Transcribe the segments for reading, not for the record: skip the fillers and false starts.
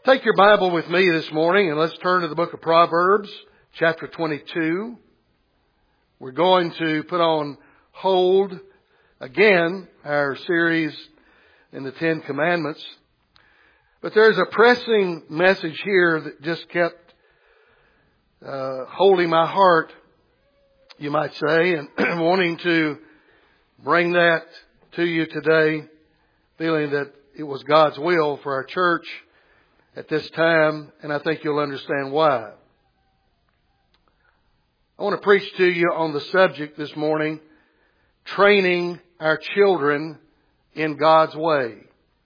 Take your Bible with me this morning and let's turn to the book of Proverbs, chapter 22. We're going to put on hold again our series in the Ten Commandments. But there's a pressing message here that just kept holding my heart, you might say, and wanting to bring that to you today, feeling that it was God's will for our church at this time, and I think you'll understand why. I want to preach to you on the subject this morning, training our children in God's way.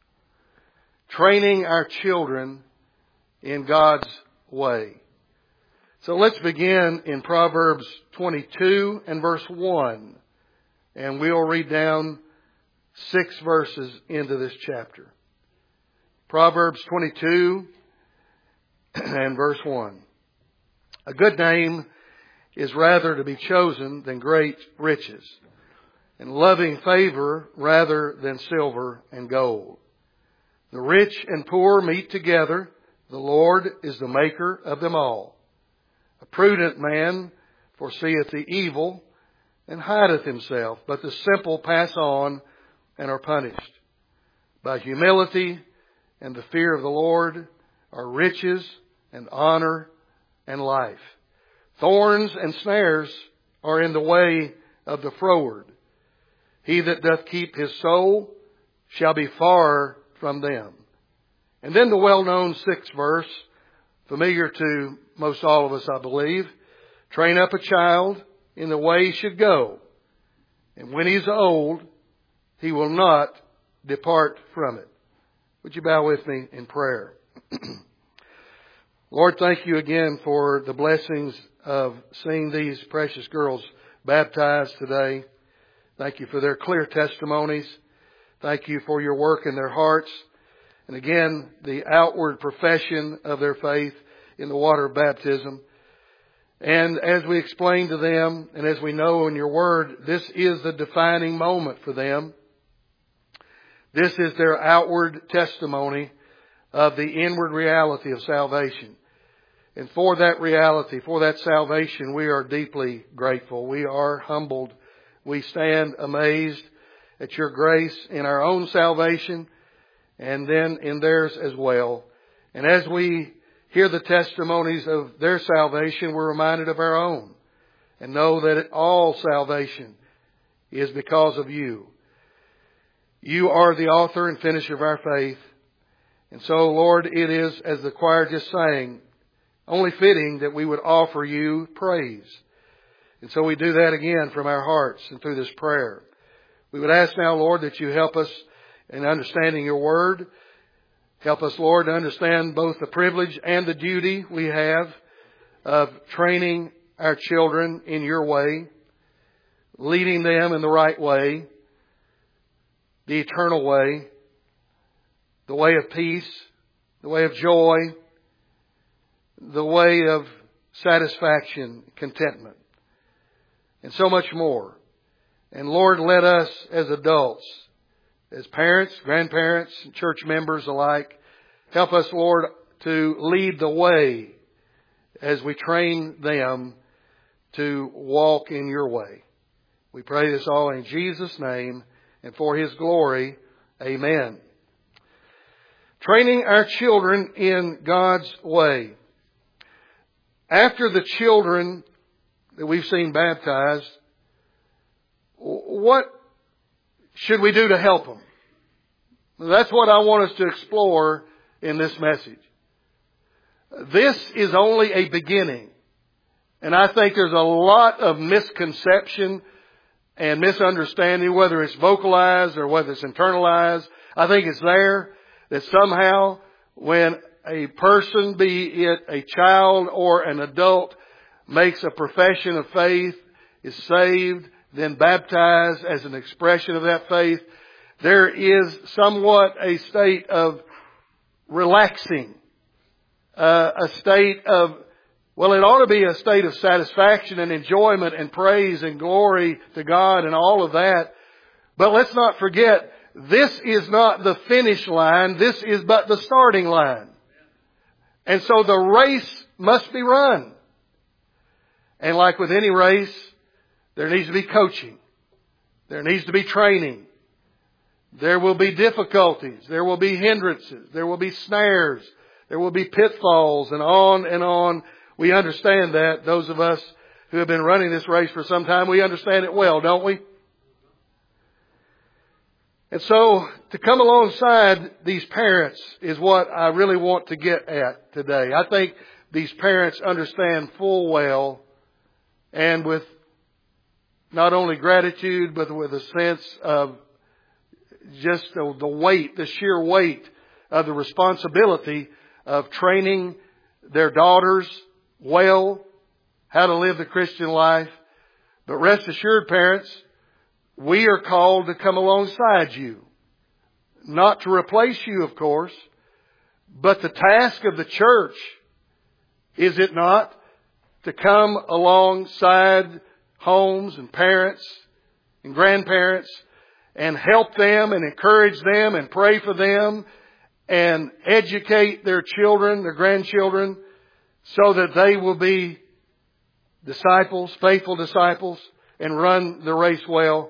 Training our children in God's way. So let's begin in Proverbs 22 and verse 1. And we'll read down 6 verses into this chapter. Proverbs 22 and verse 1. A good name is rather to be chosen than great riches, and loving favor rather than silver and gold. The rich and poor meet together. The Lord is the maker of them all. A prudent man foreseeth the evil and hideth himself, but the simple pass on and are punished. By humility and the fear of the Lord are riches and honor and life. Thorns and snares are in the way of the froward. He that doth keep his soul shall be far from them. And then the well-known 6th verse, familiar to most all of us, I believe. Train up a child in the way he should go, and when he's old, he will not depart from it. Would you bow with me in prayer? Lord, thank you again for the blessings of seeing these precious girls baptized today. Thank you for their clear testimonies. Thank you for your work in their hearts. And again, the outward profession of their faith in the water of baptism. And as we explain to them, and as we know in your word, this is the defining moment for them. This is their outward testimony of the inward reality of salvation. And for that reality, for that salvation, we are deeply grateful. We are humbled. We stand amazed at your grace in our own salvation and then in theirs as well. And as we hear the testimonies of their salvation, we're reminded of our own and know that all salvation is because of you. You are the author and finisher of our faith. And so, Lord, it is, as the choir just sang, only fitting that we would offer you praise. And so we do that again from our hearts and through this prayer. We would ask now, Lord, that you help us in understanding your word. Help us, Lord, to understand both the privilege and the duty we have of training our children in your way, leading them in the right way, the eternal way, the way of peace, the way of joy, the way of satisfaction, contentment, and so much more. And Lord, let us as adults, as parents, grandparents, and church members alike, help us, Lord, to lead the way as we train them to walk in your way. We pray this all in Jesus' name and for his glory. Amen. Training our children in God's way. After the children that we've seen baptized, what should we do to help them? That's what I want us to explore in this message. This is only a beginning. And I think there's a lot of misconception and misunderstanding, whether it's vocalized or whether it's internalized. I think it's there that somehow when a person, be it a child or an adult, makes a profession of faith, is saved, then baptized as an expression of that faith, there is somewhat a state of relaxing, a state of, well, it ought to be a state of satisfaction and enjoyment and praise and glory to God and all of that. But let's not forget, this is not the finish line. This is but the starting line. And so the race must be run. And like with any race, there needs to be coaching. There needs to be training. There will be difficulties. There will be hindrances. There will be snares. There will be pitfalls and on and on. We understand that. Those of us who have been running this race for some time, we understand it well, don't we? And so to come alongside these parents is what I really want to get at today. I think these parents understand full well, and with not only gratitude, but with a sense of just the weight, the sheer weight of the responsibility of training their daughters well, how to live the Christian life. But rest assured, parents, we are called to come alongside you. Not to replace you, of course, but the task of the church, is it not, to come alongside homes and parents and grandparents and help them and encourage them and pray for them and educate their children, their grandchildren, so that they will be disciples, faithful disciples, and run the race well.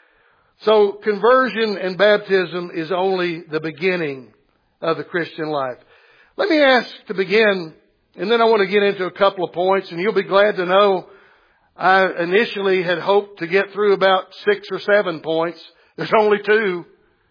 So conversion and baptism is only the beginning of the Christian life. Let me ask to begin, and then I want to get into a couple of points, and you'll be glad to know I initially had hoped to get through about 6 or 7 points. There's only 2,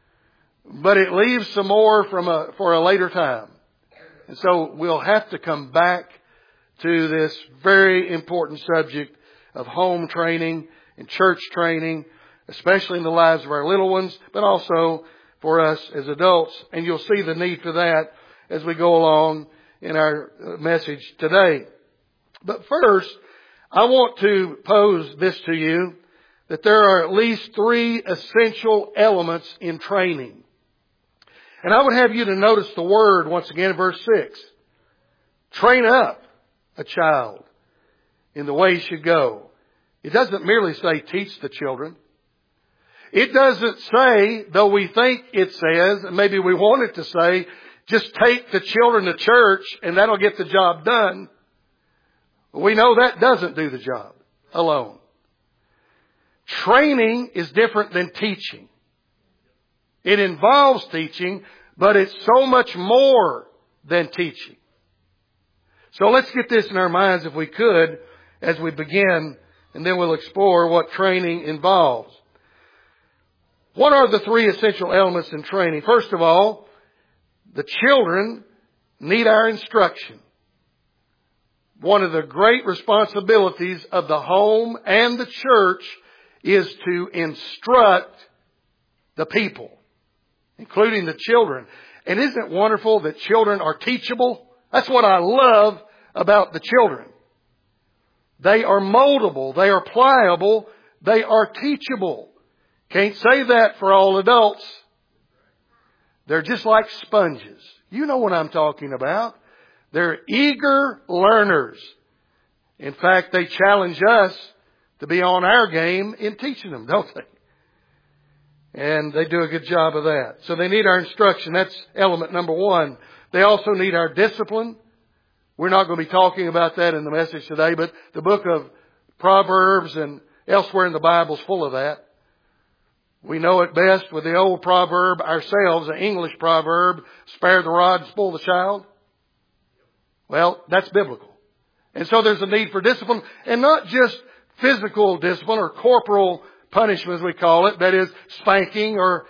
but it leaves some more for a later time. And so we'll have to come back to this very important subject of home training and church training, especially in the lives of our little ones, but also for us as adults. And you'll see the need for that as we go along in our message today. But first, I want to pose this to you, that there are at least 3 essential elements in training. And I would have you to notice the word once again in verse 6. Train up a child in the way he should go. It doesn't merely say teach the children. It doesn't say, though we think it says, and maybe we want it to say, just take the children to church and that'll get the job done. We know that doesn't do the job alone. Training is different than teaching. It involves teaching, but it's so much more than teaching. So let's get this in our minds if we could as we begin, and then we'll explore what training involves. What are the 3 essential elements in training? First of all, the children need our instruction. One of the great responsibilities of the home and the church is to instruct the people, including the children. And isn't it wonderful that children are teachable? That's what I love about the children. They are moldable. They are pliable. They are teachable. Can't say that for all adults. They're just like sponges. You know what I'm talking about. They're eager learners. In fact, they challenge us to be on our game in teaching them, don't they? And they do a good job of that. So they need our instruction. That's element number 1. They also need our discipline. We're not going to be talking about that in the message today, but the book of Proverbs and elsewhere in the Bible is full of that. We know it best with the old proverb ourselves, the English proverb, spare the rod, spoil the child. Well, that's biblical. And so there's a need for discipline, and not just physical discipline or corporal punishment as we call it, that is spanking or,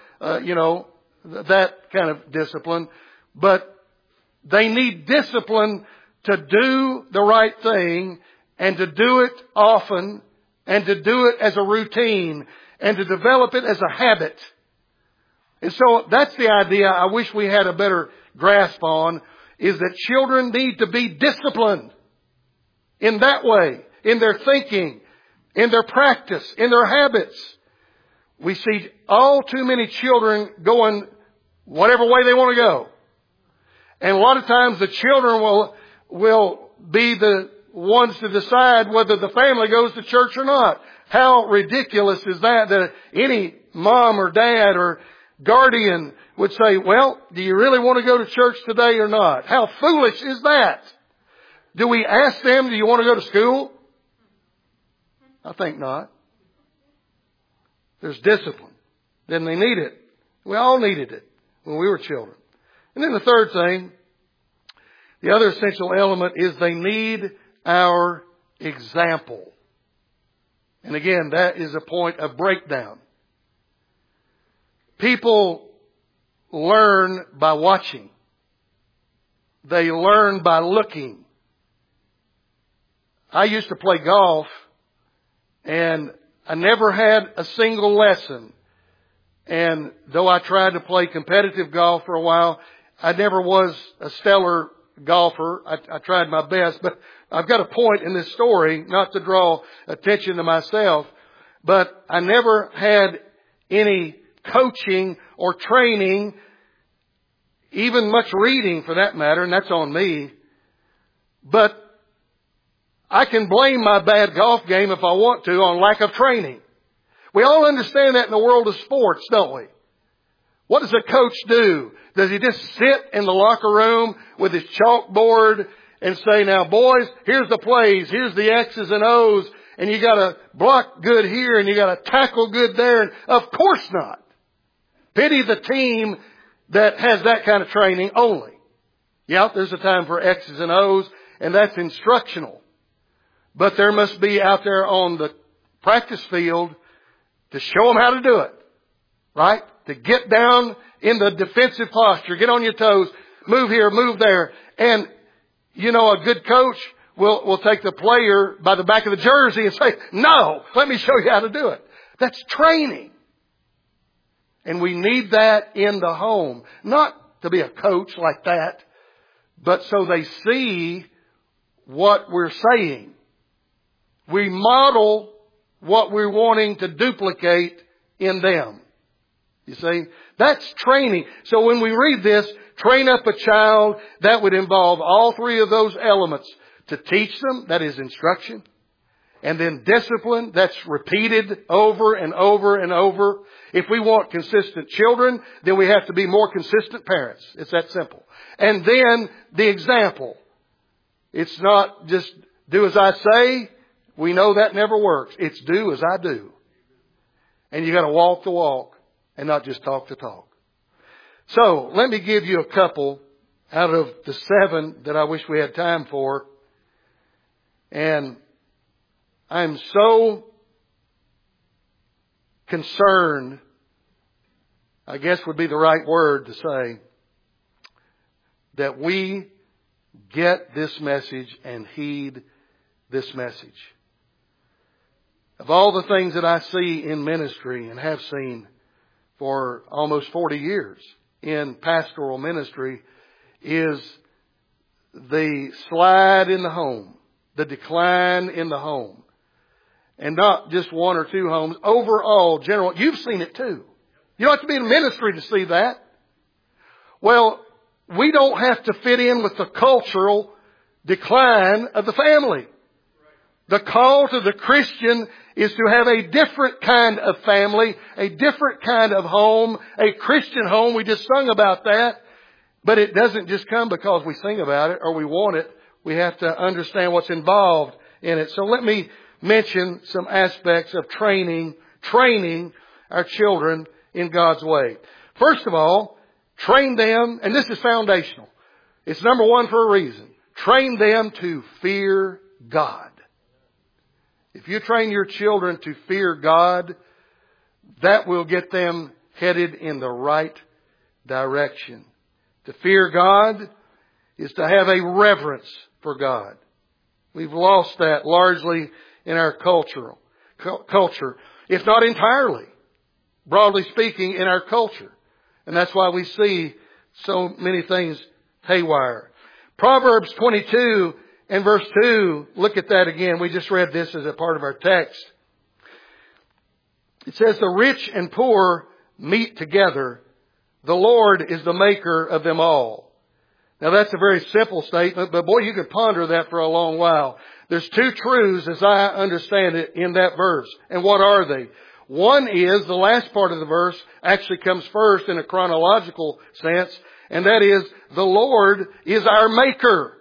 that kind of discipline. But they need discipline to do the right thing and to do it often and to do it as a routine and to develop it as a habit. And so that's the idea I wish we had a better grasp on, is that children need to be disciplined in that way, in their thinking, in their practice, in their habits. We see all too many children going whatever way they want to go. And a lot of times the children will be the ones to decide whether the family goes to church or not. How ridiculous is that any mom or dad or guardian would say, well, do you really want to go to church today or not? How foolish is that? Do we ask them, do you want to go to school? I think not. There's discipline. Then they need it. We all needed it when we were children. And then the third thing, the other essential element is they need our example. And again, that is a point of breakdown. People learn by watching. They learn by looking. I used to play golf, and I never had a single lesson. And though I tried to play competitive golf for a while, I never was a stellar golfer. I tried my best, but I've got a point in this story, not to draw attention to myself, but I never had any coaching or training, even much reading for that matter, and that's on me. But I can blame my bad golf game if I want to on lack of training. We all understand that in the world of sports, don't we? What does a coach do? Does he just sit in the locker room with his chalkboard and say, now boys, here's the plays, here's the X's and O's, and you got to block good here and you got to tackle good there? And of course not. Pity the team that has that kind of training only. Yeah, there's a time for X's and O's, and that's instructional. But there must be out there on the practice field to show them how to do it. Right? To get down in the defensive posture, get on your toes, move here, move there. And, you know, a good coach will take the player by the back of the jersey and say, no, let me show you how to do it. That's training. And we need that in the home. Not to be a coach like that, but so they see what we're saying. We model what we're wanting to duplicate in them. You see, that's training. So when we read this, train up a child, that would involve all three of those elements. To teach them, that is instruction. And then discipline, that's repeated over and over and over. If we want consistent children, then we have to be more consistent parents. It's that simple. And then the example. It's not just do as I say. We know that never works. It's do as I do. And you got to walk the walk and not just talk the talk. So let me give you a couple out of the 7 that I wish we had time for. And I'm so concerned, I guess would be the right word to say, that we get this message and heed this message. Of all the things that I see in ministry and have seen for almost 40 years in pastoral ministry is the slide in the home, the decline in the home. And not just 1 or 2 homes, overall, general. You've seen it too. You don't have to be in ministry to see that. Well, we don't have to fit in with the cultural decline of the family. The call to the Christian is to have a different kind of family, a different kind of home, a Christian home. We just sung about that. But it doesn't just come because we sing about it or we want it. We have to understand what's involved in it. So let me mention some aspects of training our children in God's way. First of all, train them, and this is foundational. It's number 1 for a reason. Train them to fear God. If you train your children to fear God, that will get them headed in the right direction. To fear God is to have a reverence for God. We've lost that largely in our culture, if not entirely, broadly speaking, in our culture. And that's why we see so many things haywire. Proverbs 22 and verse 2, look at that again. We just read this as a part of our text. It says, the rich and poor meet together. The Lord is the maker of them all. Now that's a very simple statement, but boy, you could ponder that for a long while. There's 2 truths as I understand it in that verse. And what are they? One is, the last part of the verse actually comes first in a chronological sense, and that is, the Lord is our Maker.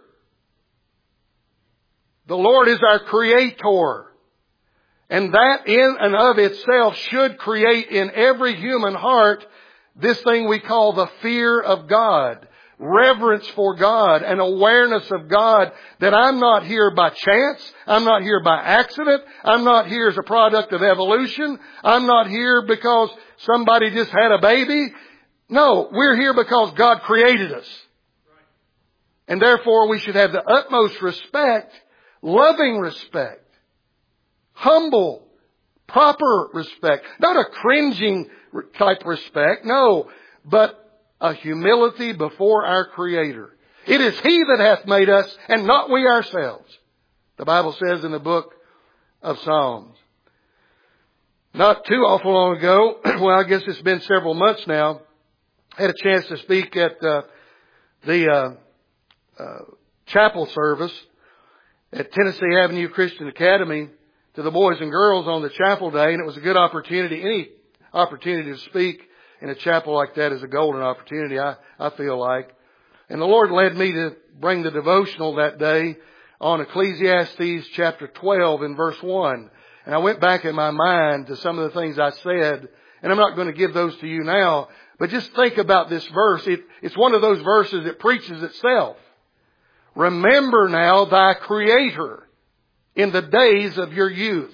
The Lord is our Creator. And that in and of itself should create in every human heart this thing we call the fear of God. Reverence for God, an awareness of God, that I'm not here by chance, I'm not here by accident, I'm not here as a product of evolution, I'm not here because somebody just had a baby. No, we're here because God created us. And therefore we should have the utmost respect, loving respect, humble, proper respect, not a cringing type respect, no, but a humility before our Creator. It is He that hath made us, and not we ourselves. The Bible says in the book of Psalms. Not too awful long ago, well, I guess it's been several months now, I had a chance to speak at the chapel service at Tennessee Avenue Christian Academy to the boys and girls on the chapel day, and it was a good opportunity. Any opportunity to speak in a chapel like that is a golden opportunity, I feel like. And the Lord led me to bring the devotional that day on Ecclesiastes chapter 12 and verse 1. And I went back in my mind to some of the things I said, and I'm not going to give those to you now, but just think about this verse. It's one of those verses that preaches itself. Remember now thy Creator in the days of your youth.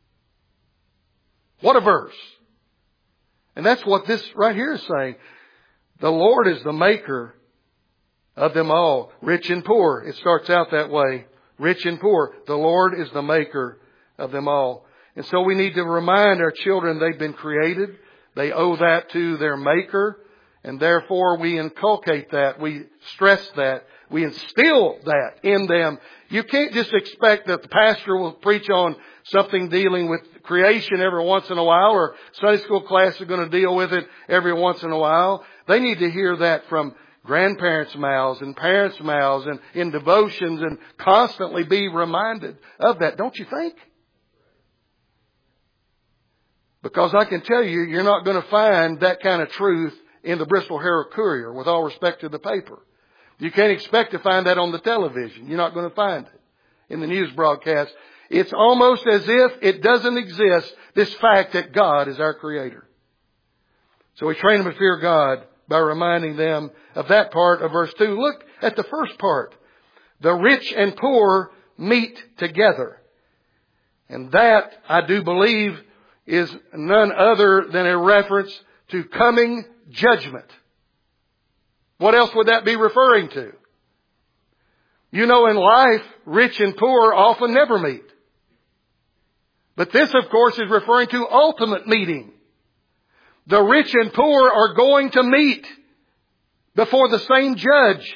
What a verse. And that's what this right here is saying. The Lord is the maker of them all, rich and poor. It starts out that way. Rich and poor. The Lord is the maker of them all. And so we need to remind our children they've been created. They owe that to their Maker. And therefore we inculcate that. We stress that. We instill that in them. You can't just expect that the pastor will preach on something dealing with creation every once in a while, or Sunday school class are going to deal with it every once in a while. They need to hear that from grandparents' mouths and parents' mouths and in devotions, and constantly be reminded of that, don't you think? Because I can tell you, you're not going to find that kind of truth in the Bristol Herald Courier, with all respect to the paper. You can't expect to find that on the television. You're not going to find it in the news broadcast. It's almost as if it doesn't exist, this fact that God is our Creator. So we train them to fear God by reminding them of that part of verse 2. Look at the first part. The rich and poor meet together. And that, I do believe, is none other than a reference to coming judgment. What else would that be referring to? You know, in life, rich and poor often never meet. But this, of course, is referring to ultimate meeting. The rich and poor are going to meet before the same judge.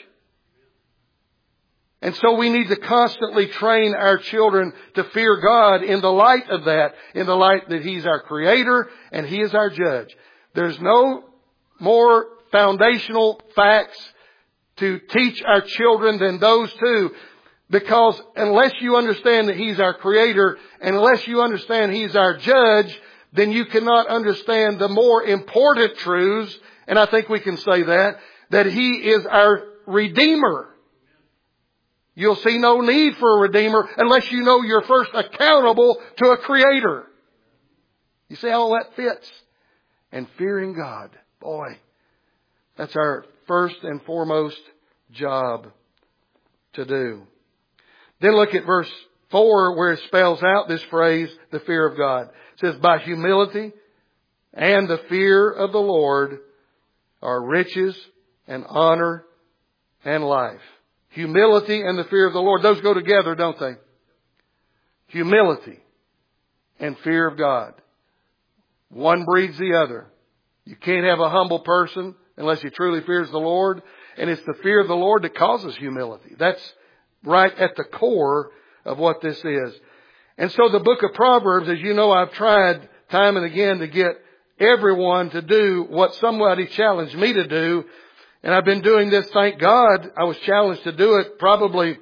And so we need to constantly train our children to fear God in the light of that, in the light that He's our Creator and He is our judge. There's no more foundational facts to teach our children than those two. Because unless you understand that He's our Creator, and unless you understand He's our judge, then you cannot understand the more important truths, and I think we can say that He is our Redeemer. You'll see no need for a Redeemer unless you know you're first accountable to a Creator. You see how that fits? And fearing God, boy, that's our first and foremost job to do. Then look at verse 4 where it spells out this phrase, the fear of God. It says, by humility and the fear of the Lord are riches and honor and life. Humility and the fear of the Lord. Those go together, don't they? Humility and fear of God. One breeds the other. You can't have a humble person unless he truly fears the Lord. And it's the fear of the Lord that causes humility. That's right at the core of what this is. And so the book of Proverbs, as you know, I've tried time and again to get everyone to do what somebody challenged me to do. And I've been doing this, thank God. I was challenged to do it probably,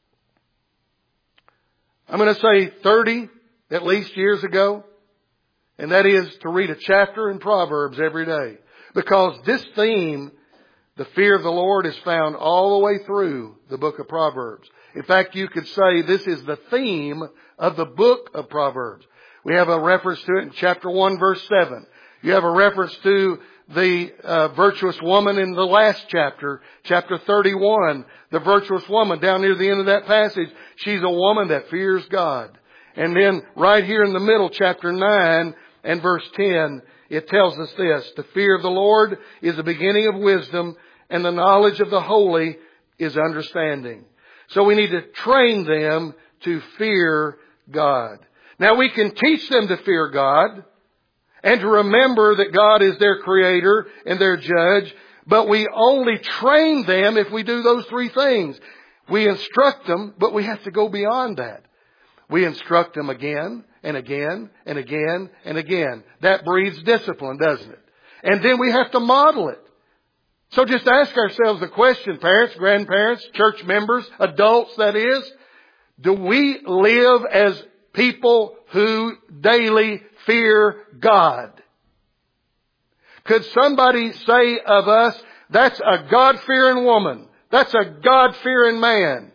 I'm going to say 30 at least years ago. And that is to read a chapter in Proverbs every day. Because this theme, the fear of the Lord, is found all the way through the book of Proverbs. In fact, you could say this is the theme of the book of Proverbs. We have a reference to it in chapter 1, verse 7. You have a reference to the virtuous woman in the last chapter, chapter 31. The virtuous woman, down near the end of that passage, she's a woman that fears God. And then right here in the middle, chapter 9 and verse 10, it tells us this: the fear of the Lord is the beginning of wisdom, and the knowledge of the holy is understanding. So we need to train them to fear God. Now we can teach them to fear God and to remember that God is their creator and their judge, but we only train them if we do those three things. We instruct them, but we have to go beyond that. We instruct them again and again and again and again. That breeds discipline, doesn't it? And then we have to model it. So just ask ourselves the question, parents, grandparents, church members, adults that is, do we live as people who daily fear God? Could somebody say of us, that's a God-fearing woman, that's a God-fearing man?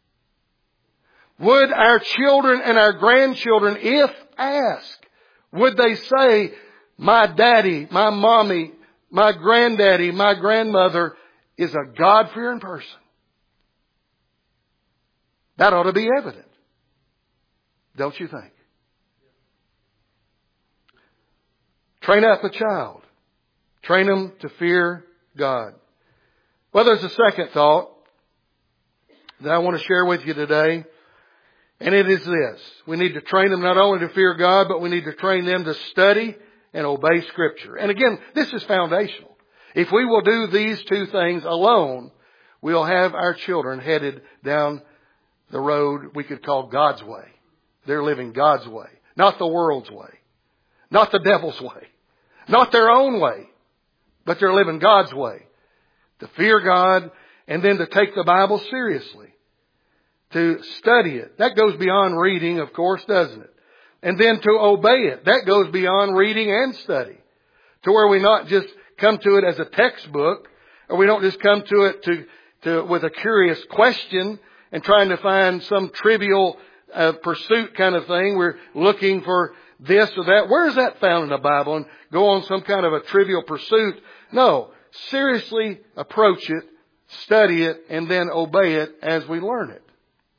Would our children and our grandchildren, if asked, would they say, my daddy, my mommy, my granddaddy, my grandmother is a God-fearing person? That ought to be evident, don't you think? Train up a child. Train them to fear God. Well, there's a second thought that I want to share with you today. And it is this: we need to train them not only to fear God, but we need to train them to study and obey Scripture. And again, this is foundational. If we will do these two things alone, we'll have our children headed down the road we could call God's way. They're living God's way, not the world's way, not the devil's way, not their own way, but they're living God's way. To fear God and then to take the Bible seriously. To study it. That goes beyond reading, of course, doesn't it? And then to obey it. That goes beyond reading and study. To where we not just come to it as a textbook, or we don't just come to it with a curious question and trying to find some trivial pursuit kind of thing. We're looking for this or that. Where is that found in the Bible? And go on some kind of a trivial pursuit. No. Seriously approach it, study it, and then obey it as we learn it.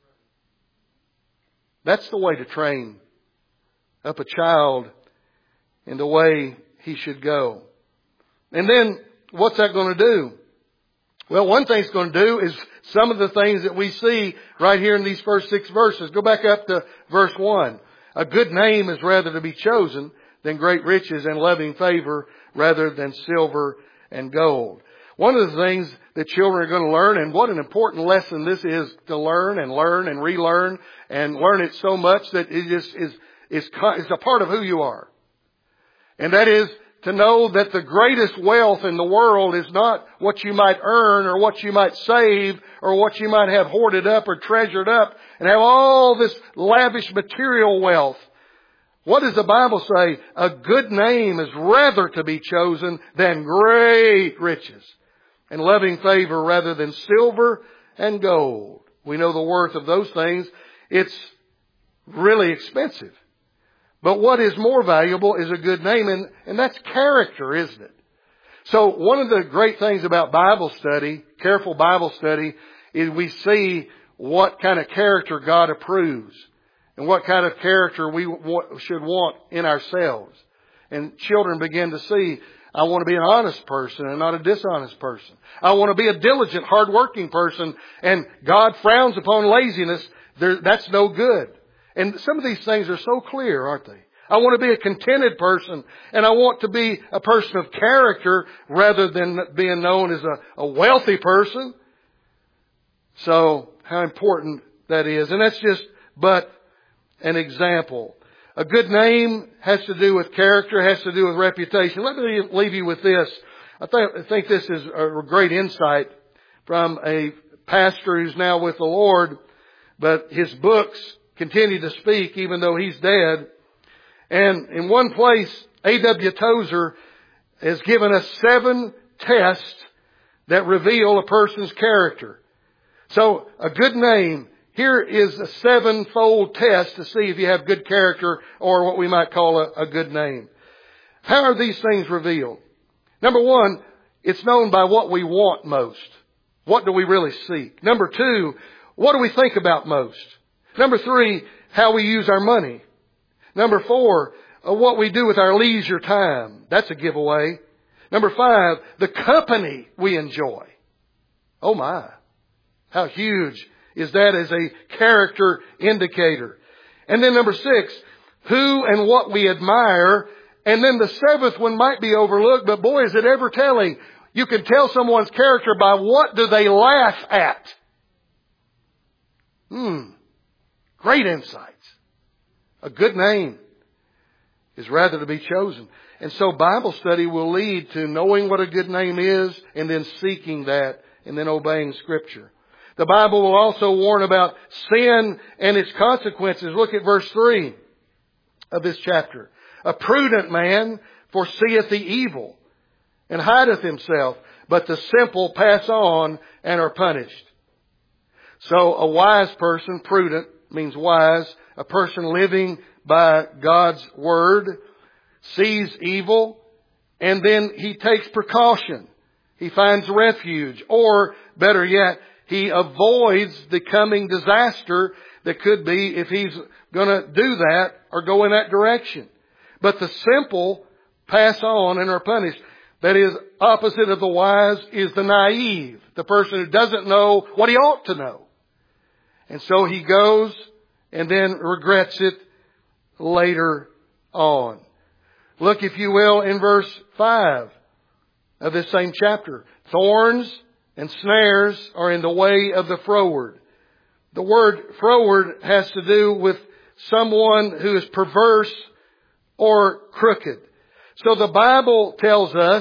That's the way to train up a child in the way he should go. And then, what's that going to do? Well, one thing it's going to do is some of the things that we see right here in these first 6 verses. Go back up to verse 1. A good name is rather to be chosen than great riches, and loving favor rather than silver and gold. One of the things that children are going to learn, and what an important lesson this is to learn and relearn and learn it so much that it just is a part of who you are. And that is to know that the greatest wealth in the world is not what you might earn or what you might save or what you might have hoarded up or treasured up and have all this lavish material wealth. What does the Bible say? A good name is rather to be chosen than great riches, and loving favor rather than silver and gold. We know the worth of those things. It's really expensive. But what is more valuable is a good name, and that's character, isn't it? So one of the great things about Bible study, careful Bible study, is we see what kind of character God approves and what kind of character we should want in ourselves. And children begin to see, I want to be an honest person and not a dishonest person. I want to be a diligent, hardworking person, and God frowns upon laziness. That's no good. And some of these things are so clear, aren't they? I want to be a contented person, and I want to be a person of character rather than being known as a wealthy person. So, how important that is. And that's just but an example. A good name has to do with character, has to do with reputation. Let me leave you with this. I think this is a great insight from a pastor who's now with the Lord, but his books continue to speak even though he's dead. And in one place, A.W. Tozer has given us 7 tests that reveal a person's character. So a good name, here is a 7-fold test to see if you have good character or what we might call a good name. How are these things revealed? Number 1, it's known by what we want most. What do we really seek? Number 2, what do we think about most? Number 3, how we use our money. Number 4, what we do with our leisure time. That's a giveaway. Number 5, the company we enjoy. Oh my. How huge is that as a character indicator? And then number 6, who and what we admire. And then the 7th one might be overlooked, but boy, is it ever telling. You can tell someone's character by what do they laugh at. Great insights. A good name is rather to be chosen. And so Bible study will lead to knowing what a good name is and then seeking that and then obeying Scripture. The Bible will also warn about sin and its consequences. Look at verse 3 of this chapter. A prudent man foreseeth the evil and hideth himself, but the simple pass on and are punished. So a wise person, prudent means wise, a person living by God's Word, sees evil, and then he takes precaution. He finds refuge, or better yet, he avoids the coming disaster that could be if he's going to do that or go in that direction. But the simple pass on and are punished. That is, opposite of the wise is the naive, the person who doesn't know what he ought to know. And so he goes and then regrets it later on. Look, if you will, in verse 5 of this same chapter. Thorns and snares are in the way of the froward. The word froward has to do with someone who is perverse or crooked. So the Bible tells us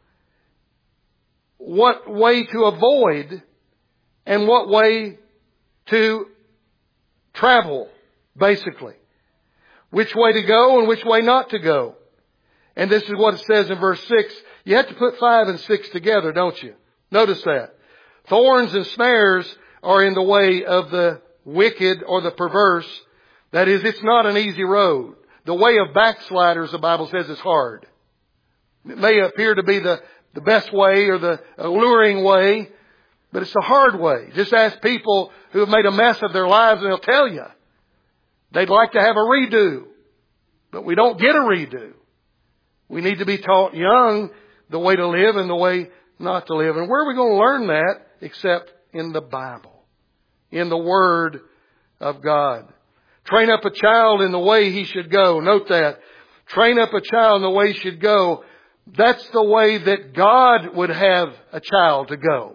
what way to avoid and what way to travel, basically. Which way to go and which way not to go. And this is what it says in verse 6. You have to put 5 and 6 together, don't you? Notice that. Thorns and snares are in the way of the wicked or the perverse. That is, it's not an easy road. The way of backsliders, the Bible says, is hard. It may appear to be the best way or the alluring way, but it's the hard way. Just ask people who have made a mess of their lives and they'll tell you. They'd like to have a redo, but we don't get a redo. We need to be taught young the way to live and the way not to live. And where are we going to learn that except in the Bible, in the Word of God? Train up a child in the way he should go. Note that. Train up a child in the way he should go. That's the way that God would have a child to go.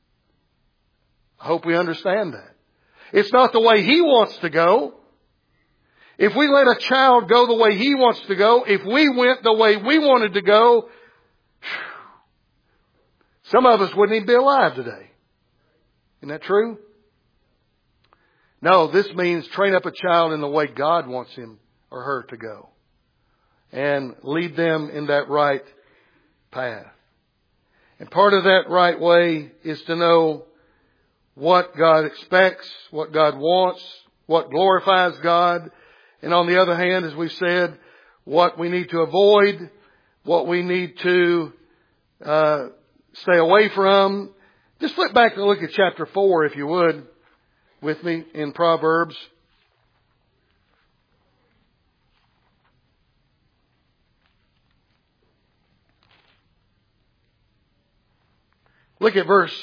I hope we understand that. It's not the way he wants to go. If we let a child go the way he wants to go, if we went the way we wanted to go, some of us wouldn't even be alive today. Isn't that true? No, this means train up a child in the way God wants him or her to go. And lead them in that right path. And part of that right way is to know what God expects, what God wants, what glorifies God. And on the other hand, as we've said, what we need to avoid, what we need to stay away from. Just flip back and look at chapter 4, if you would, with me in Proverbs. Look at verse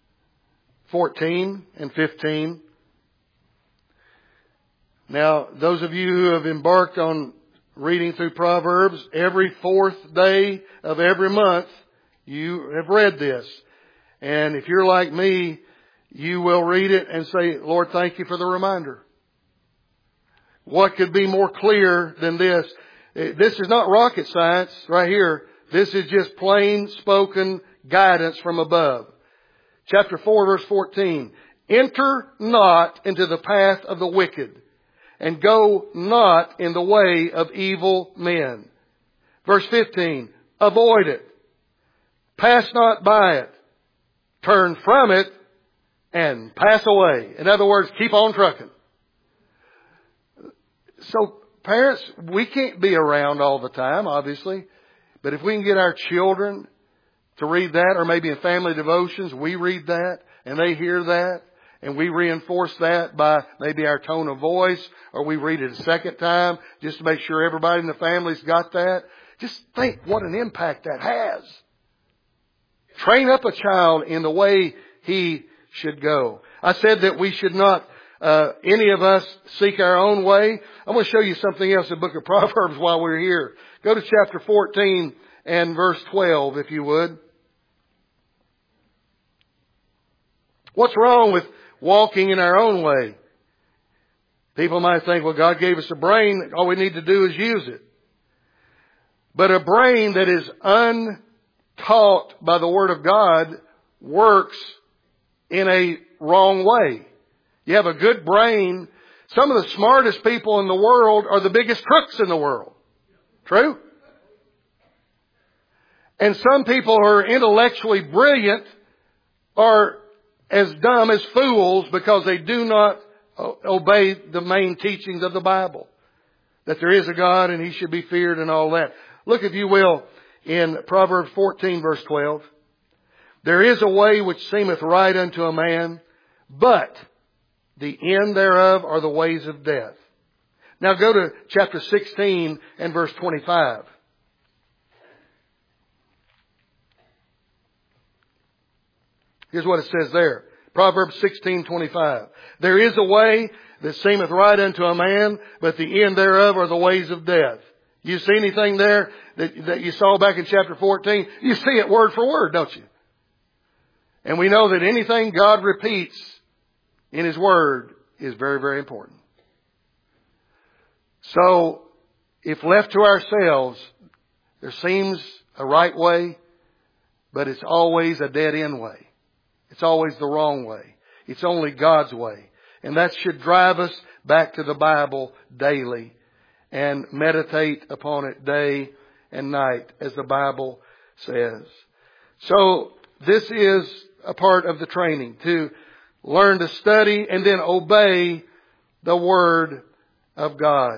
14 and 15. Now, those of you who have embarked on reading through Proverbs, every 4th day of every month, you have read this. And if you're like me, you will read it and say, Lord, thank you for the reminder. What could be more clear than this? This is not rocket science right here. This is just plain spoken guidance from above. Chapter 4, verse 14. Enter not into the path of the wicked, and go not in the way of evil men. Verse 15, avoid it. Pass not by it. Turn from it and pass away. In other words, keep on trucking. So parents, we can't be around all the time, obviously. But if we can get our children to read that, or maybe in family devotions, we read that and they hear that, and we reinforce that by maybe our tone of voice, or we read it a second time just to make sure everybody in the family's got that. Just think what an impact that has. Train up a child in the way he should go. I said that we should not, any of us, seek our own way. I'm going to show you something else in the book of Proverbs while we're here. Go to chapter 14 and verse 12, if you would. What's wrong with walking in our own way? People might think, well, God gave us a brain. All we need to do is use it. But a brain that is untaught by the Word of God works in a wrong way. You have a good brain. Some of the smartest people in the world are the biggest crooks in the world. True? And some people who are intellectually brilliant are as dumb as fools because they do not obey the main teachings of the Bible. That there is a God and He should be feared and all that. Look, if you will, in Proverbs 14 verse 12. There is a way which seemeth right unto a man, but the end thereof are the ways of death. Now go to chapter 16 and verse 25. Here's what it says there. Proverbs 16:25. There is a way that seemeth right unto a man, but the end thereof are the ways of death. You see anything there that you saw back in chapter 14? You see it word for word, don't you? And we know that anything God repeats in His Word is very, very important. So, if left to ourselves, there seems a right way, but it's always a dead end way. It's always the wrong way. It's only God's way. And that should drive us back to the Bible daily and meditate upon it day and night, as the Bible says. So, this is a part of the training, to learn to study and then obey the Word of God.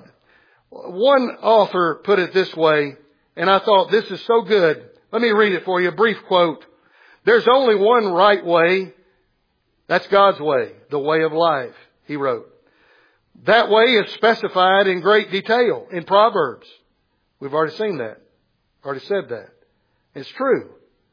One author put it this way, and I thought this is so good. Let me read it for you, a brief quote. There's only one right way. That's God's way, the way of life, he wrote. That way is specified in great detail in Proverbs. We've already seen that. Already said that. It's true.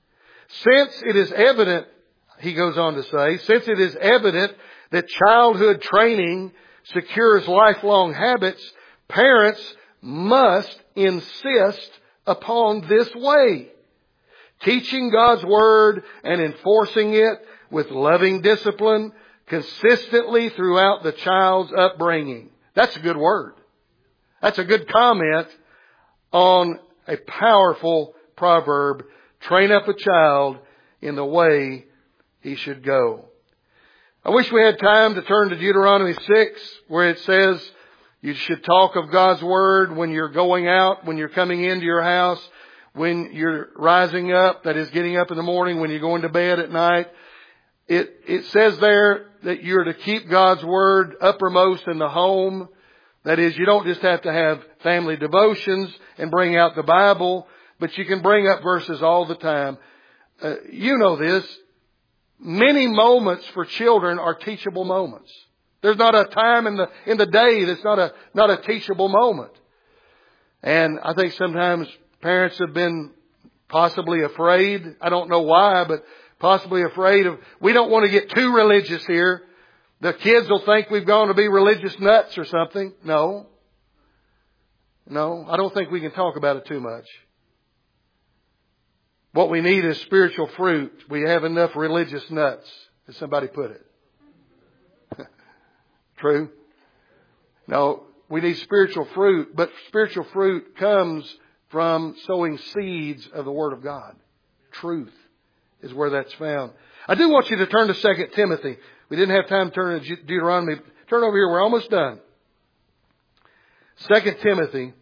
Since it is evident, he goes on to say, since it is evident that childhood training secures lifelong habits, parents must insist upon this way. Teaching God's Word and enforcing it with loving discipline consistently throughout the child's upbringing. That's a good word. That's a good comment on a powerful proverb. Train up a child in the way he should go. I wish we had time to turn to Deuteronomy 6, where it says you should talk of God's Word when you're going out, when you're coming into your house, when you're rising up, that is getting up in the morning, when you're going to bed at night. It says there that you're to keep God's Word uppermost in the home. That is, you don't just have to have family devotions and bring out the Bible, but you can bring up verses all the time. You know this. Many moments for children are teachable moments. There's not a time in the day that's not a teachable moment. And I think sometimes parents have been possibly afraid. I don't know why, but possibly afraid of, we don't want to get too religious here. The kids will think we've gone to be religious nuts or something. No, I don't think we can talk about it too much. What we need is spiritual fruit. We have enough religious nuts, as somebody put it. True? No, we need spiritual fruit, but spiritual fruit comes from sowing seeds of the Word of God. Truth is where that's found. I do want you to turn to 2 Timothy. We didn't have time to turn to Deuteronomy. Turn over here. We're almost done. 2 Timothy,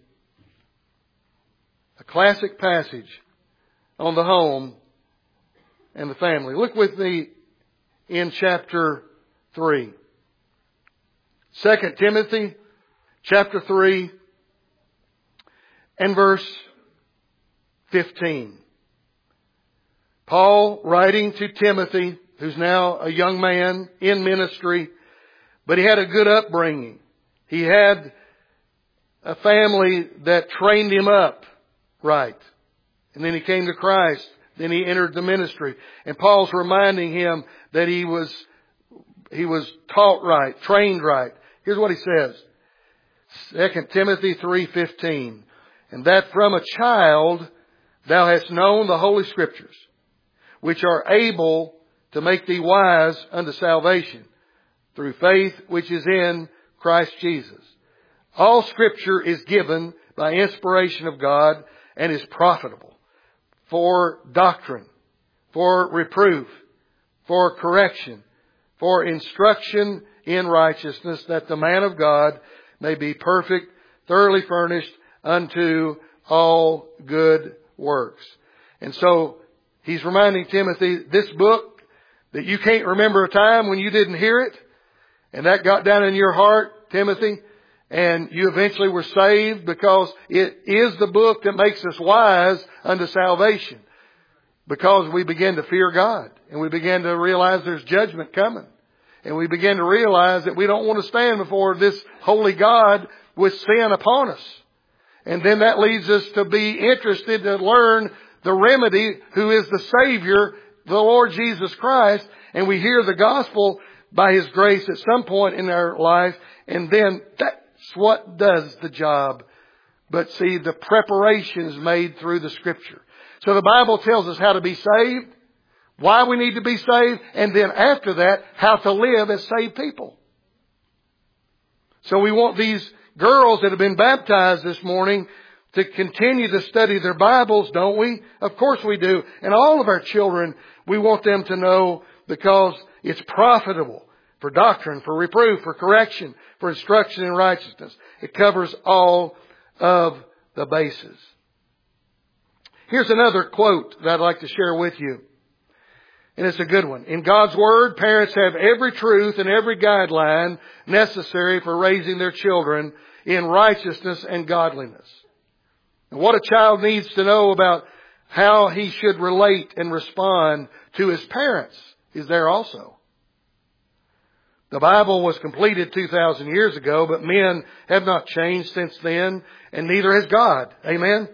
a classic passage on the home and the family. Look with me in chapter 3. 2 Timothy chapter 3 and verse 15. Paul writing to Timothy, who's now a young man in ministry, but he had a good upbringing. He had a family that trained him up right. And then he came to Christ. Then he entered the ministry. And Paul's reminding him that he was taught right, trained right. Here's what he says. 2 Timothy 3:15. And that from a child thou hast known the Holy Scriptures, which are able to make thee wise unto salvation, through faith which is in Christ Jesus. All Scripture is given by inspiration of God and is profitable for doctrine, for reproof, for correction, for instruction in righteousness, that the man of God may be perfect, thoroughly furnished unto all good works. And so he's reminding Timothy, this book, that you can't remember a time when you didn't hear it, and that got down in your heart, Timothy, and you eventually were saved, because it is the book that makes us wise unto salvation. Because we begin to fear God, and we begin to realize there's judgment coming. And we begin to realize that we don't want to stand before this holy God with sin upon us. And then that leads us to be interested to learn the remedy, who is the Savior, the Lord Jesus Christ. And we hear the gospel by His grace at some point in our life. And then that's what does the job. But see, the preparation is made through the Scripture. So the Bible tells us how to be saved, why we need to be saved, and then after that, how to live as saved people. So we want these girls that have been baptized this morning to continue to study their Bibles, don't we? Of course we do. And all of our children, we want them to know, because it's profitable for doctrine, for reproof, for correction, for instruction in righteousness. It covers all of the bases. Here's another quote that I'd like to share with you. And it's a good one. In God's Word, parents have every truth and every guideline necessary for raising their children in righteousness and godliness. And what a child needs to know about how he should relate and respond to his parents is there also. The Bible was completed 2,000 years ago, but men have not changed since then, and neither has God. Amen?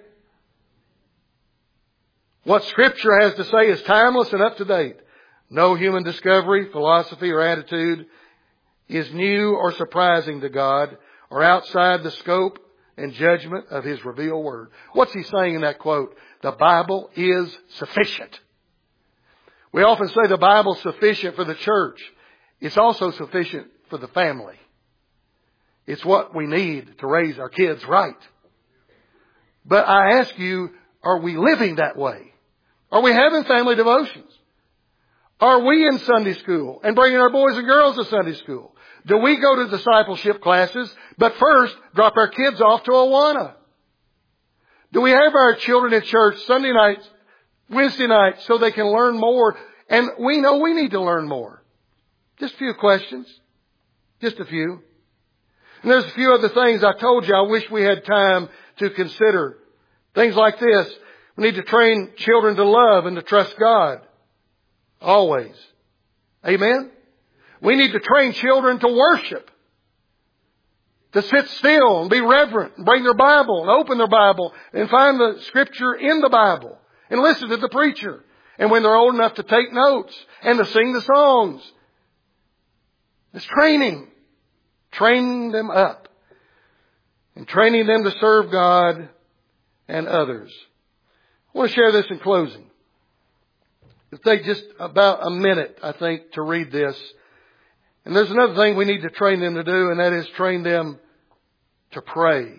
What Scripture has to say is timeless and up to date. No human discovery, philosophy, or attitude is new or surprising to God, or outside the scope and judgment of His revealed Word. What's he saying in that quote? The Bible is sufficient. We often say the Bible's sufficient for the church. It's also sufficient for the family. It's what we need to raise our kids right. But I ask you, are we living that way? Are we having family devotions? Are we in Sunday school and bringing our boys and girls to Sunday school? Do we go to discipleship classes, but first drop our kids off to Awana? Do we have our children at church Sunday nights, Wednesday nights, so they can learn more? And we know we need to learn more. Just a few questions. Just a few. And there's a few other things I told you I wish we had time to consider. Things like this. We need to train children to love and to trust God. Always. Amen? We need to train children to worship. To sit still and be reverent and bring their Bible and open their Bible and find the Scripture in the Bible and listen to the preacher. And when they're old enough to take notes and to sing the songs. It's training. Training them up. And training them to serve God and others. I want to share this in closing. It'll take just about a minute, I think, to read this. And there's another thing we need to train them to do, and that is train them to pray.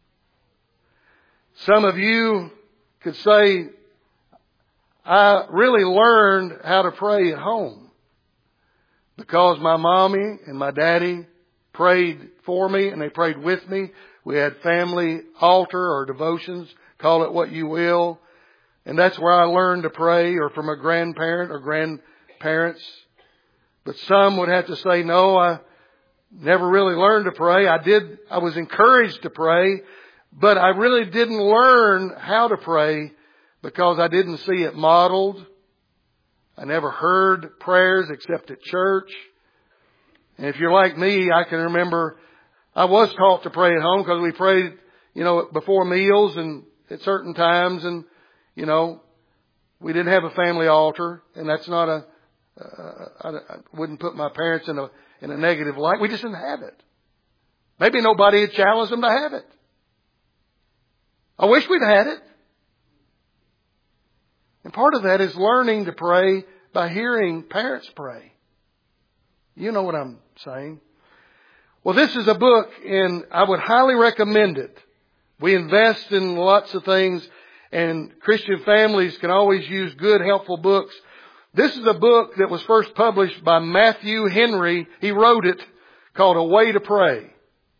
Some of you could say, I really learned how to pray at home because my mommy and my daddy prayed for me and they prayed with me We had family altar or devotions, call it what you will. And that's where I learned to pray, or from a grandparent or grandparents. But some would have to say, no, I never really learned to pray. I was encouraged to pray, but I really didn't learn how to pray because I didn't see it modeled. I never heard prayers except at church. And if you're like me, I can remember I was taught to pray at home because we prayed, before meals and at certain times. And, we didn't have a family altar. And that's not I wouldn't put my parents in a negative light. We just didn't have it. Maybe nobody had challenged them to have it. I wish we'd had it. And part of that is learning to pray by hearing parents pray. You know what I'm saying. Well, this is a book, and I would highly recommend it. We invest in lots of things, and Christian families can always use good, helpful books. This is a book that was first published by Matthew Henry. He wrote it, called A Way to Pray.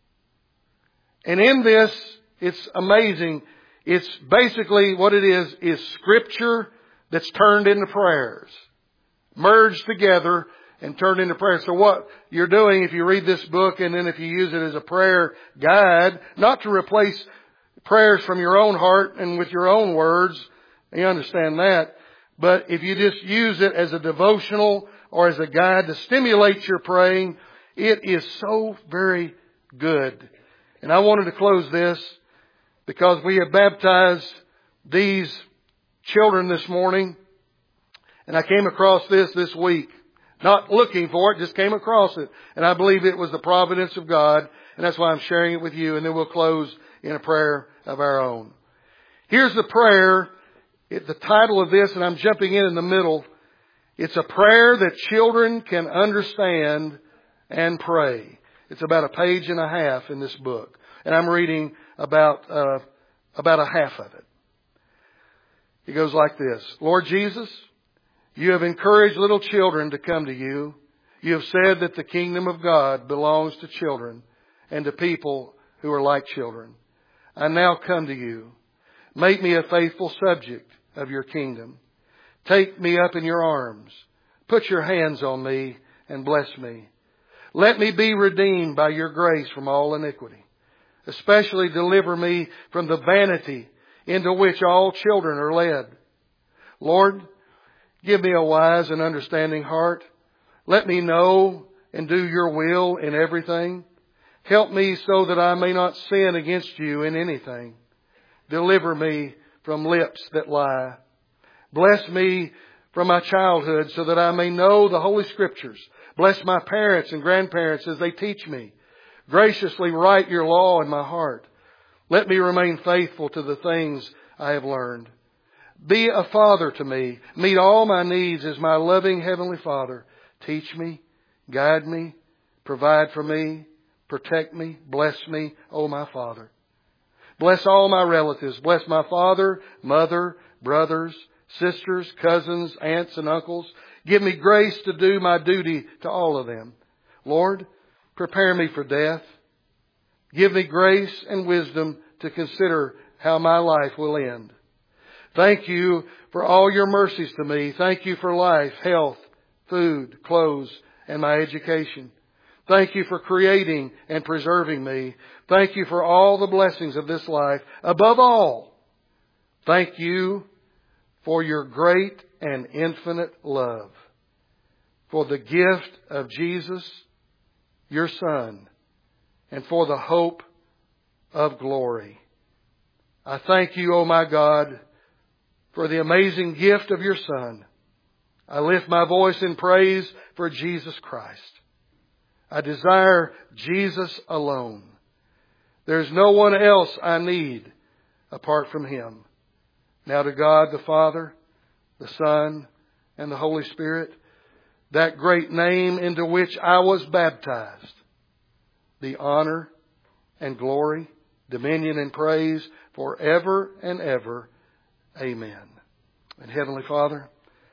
And in this, it's amazing. It's basically what it is Scripture that's turned into prayers. Merged together and turned into prayer. So what you're doing, if you read this book and then if you use it as a prayer guide, not to replace prayers from your own heart and with your own words, you understand that, but if you just use it as a devotional or as a guide to stimulate your praying, it is so very good. And I wanted to close this because we have baptized these children this morning, and I came across this week. Not looking for it, just came across it. And I believe it was the providence of God. And that's why I'm sharing it with you. And then we'll close in a prayer of our own. Here's the prayer. The title of this, and I'm jumping in the middle. It's a prayer that children can understand and pray. It's about a page and a half in this book. And I'm reading about a half of it. It goes like this. Lord Jesus, you have encouraged little children to come to you. You have said that the kingdom of God belongs to children and to people who are like children. I now come to you. Make me a faithful subject of your kingdom. Take me up in your arms. Put your hands on me and bless me. Let me be redeemed by your grace from all iniquity. Especially deliver me from the vanity into which all children are led. Lord, give me a wise and understanding heart. Let me know and do your will in everything. Help me so that I may not sin against you in anything. Deliver me from lips that lie. Bless me from my childhood so that I may know the Holy Scriptures. Bless my parents and grandparents as they teach me. Graciously write your law in my heart. Let me remain faithful to the things I have learned. Be a father to me. Meet all my needs as my loving Heavenly Father. Teach me, guide me, provide for me, protect me, bless me, O my Father. Bless all my relatives. Bless my father, mother, brothers, sisters, cousins, aunts, and uncles. Give me grace to do my duty to all of them. Lord, prepare me for death. Give me grace and wisdom to consider how my life will end. Thank you for all your mercies to me. Thank you for life, health, food, clothes, and my education. Thank you for creating and preserving me. Thank you for all the blessings of this life. Above all, thank you for your great and infinite love. For the gift of Jesus, your Son, and for the hope of glory. I thank you, O my God, for the amazing gift of your Son. I lift my voice in praise for Jesus Christ. I desire Jesus alone. There's no one else I need apart from Him. Now to God the Father, the Son, and the Holy Spirit, that great name into which I was baptized, the honor and glory, dominion and praise forever and ever. Amen. And Heavenly Father,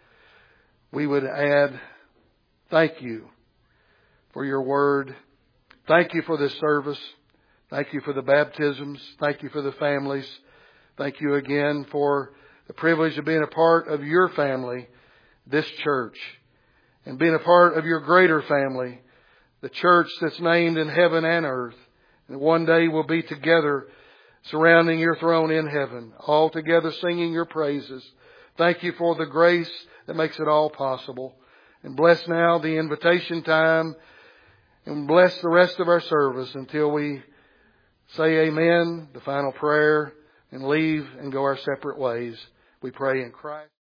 we would add, thank you for your word. Thank you for this service. Thank you for the baptisms. Thank you for the families. Thank you again for the privilege of being a part of your family, this church, and being a part of your greater family, the church that's named in heaven and earth. And one day we'll be together surrounding your throne in heaven, all together singing your praises. Thank you for the grace that makes it all possible. And bless now the invitation time, and bless the rest of our service until we say amen, the final prayer, and leave and go our separate ways. We pray in Christ.